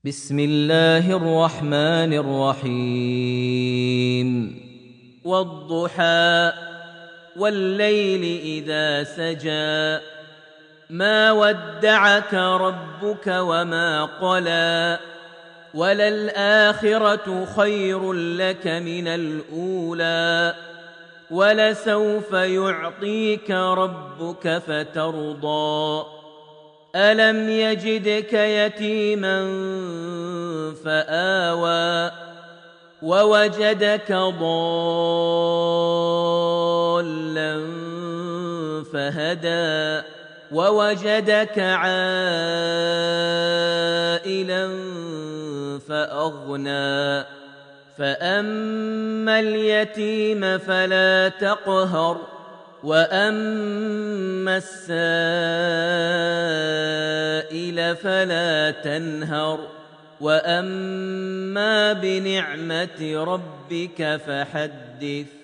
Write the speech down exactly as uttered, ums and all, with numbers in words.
بسم الله الرحمن الرحيم والضحى والليل إذا سجى ما ودعك ربك وما قلى وللآخرة خير لك من الأولى ولسوف يعطيك ربك فترضى ألم يجدك يتيما فآوى ووجدك ضالا فهدى ووجدك عائلا فأغنى فأما اليتيم فلا تقهر وأما السائل فلا تنهر وأما بنعمة ربك فحدث.